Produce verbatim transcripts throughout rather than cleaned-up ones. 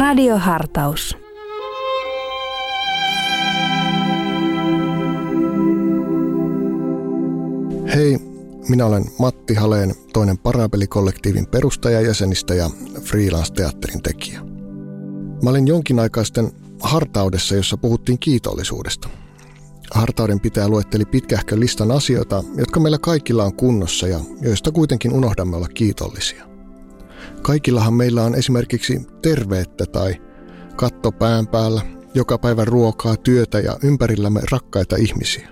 Radiohartaus. Hei, minä olen Matti Haleen, toinen Parabeli-kollektiivin perustajajäsenistä ja freelance-teatterin tekijä. Mä olin jonkin aikaa sitten hartaudessa, jossa puhuttiin kiitollisuudesta. Hartauden pitäjä luetteli pitkähkön listan asioita, jotka meillä kaikilla on kunnossa ja joista kuitenkin unohdamme olla kiitollisia. Kaikillahan meillä on esimerkiksi terveyttä tai katto pään päällä, joka päivä ruokaa, työtä ja ympärillämme rakkaita ihmisiä.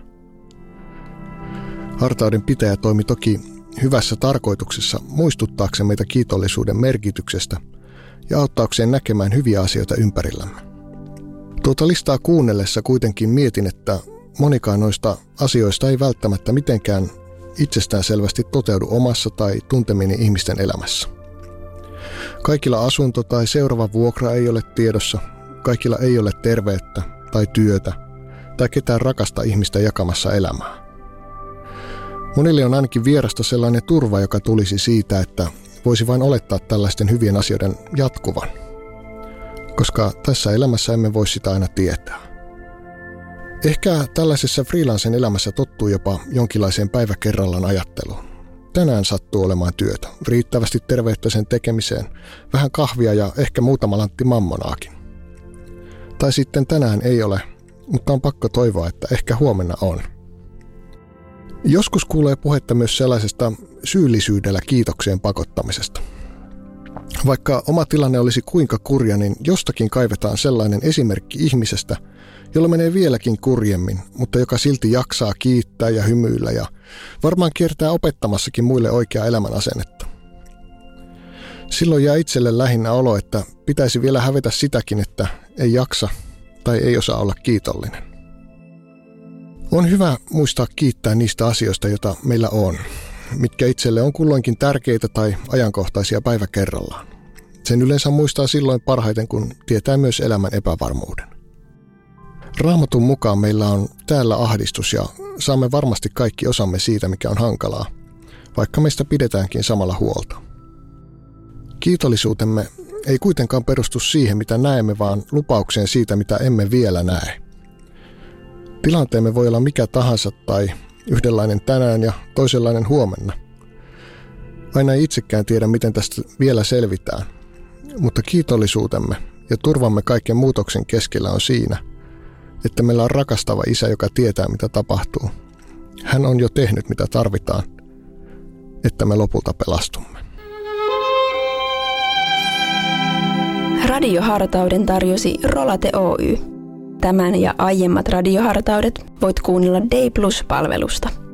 Hartauden pitäjä toimi toki hyvässä tarkoituksessa muistuttaakseen meitä kiitollisuuden merkityksestä ja auttaakseen näkemään hyviä asioita ympärillämme. Tuota listaa kuunnellessa kuitenkin mietin, että monikaan noista asioista ei välttämättä mitenkään itsestäänselvästi toteudu omassa tai tuntemini ihmisten elämässä. Kaikilla asunto tai seuraava vuokra ei ole tiedossa, kaikilla ei ole terveyttä tai työtä tai ketään rakasta ihmistä jakamassa elämää. Monille on ainakin vierasta sellainen turva, joka tulisi siitä, että voisi vain olettaa tällaisten hyvien asioiden jatkuvan, koska tässä elämässä emme voi sitä aina tietää. Ehkä tällaisessa freelancen elämässä tottuu jopa jonkinlaiseen päivä kerrallaan ajatteluun. Tänään sattuu olemaan työtä, riittävästi terveyttä sen tekemiseen, vähän kahvia ja ehkä muutama lantti mammonaakin. Tai sitten tänään ei ole, mutta on pakko toivoa, että ehkä huomenna on. Joskus kuulee puhetta myös sellaisesta syyllisyydellä kiitokseen pakottamisesta. Vaikka oma tilanne olisi kuinka kurja, niin jostakin kaivetaan sellainen esimerkki ihmisestä, jolla menee vieläkin kurjemmin, mutta joka silti jaksaa kiittää ja hymyillä ja varmaan kiertää opettamassakin muille oikeaa elämän asennetta. Silloin jää itselle lähinnä olo, että pitäisi vielä hävetä sitäkin, että ei jaksa tai ei osaa olla kiitollinen. On hyvä muistaa kiittää niistä asioista, joita meillä on, mitkä itselle on kulloinkin tärkeitä tai ajankohtaisia päivä kerrallaan. Sen yleensä muistaa silloin parhaiten, kun tietää myös elämän epävarmuuden. Raamatun mukaan meillä on täällä ahdistus ja saamme varmasti kaikki osamme siitä, mikä on hankalaa, vaikka meistä pidetäänkin samalla huolta. Kiitollisuutemme ei kuitenkaan perustu siihen, mitä näemme, vaan lupaukseen siitä, mitä emme vielä näe. Tilanteemme voi olla mikä tahansa tai yhdenlainen tänään ja toisenlainen huomenna. Aina ei itsekään tiedä, miten tästä vielä selvitään, mutta kiitollisuutemme ja turvamme kaiken muutoksen keskellä on siinä, että meillä on rakastava Isä, joka tietää, mitä tapahtuu. Hän on jo tehnyt, mitä tarvitaan, että me lopulta pelastumme. Radiohartauden tarjosi Rolate Oy. Tämän ja aiemmat radiohartaudet voit kuunnella Day Plus-palvelusta.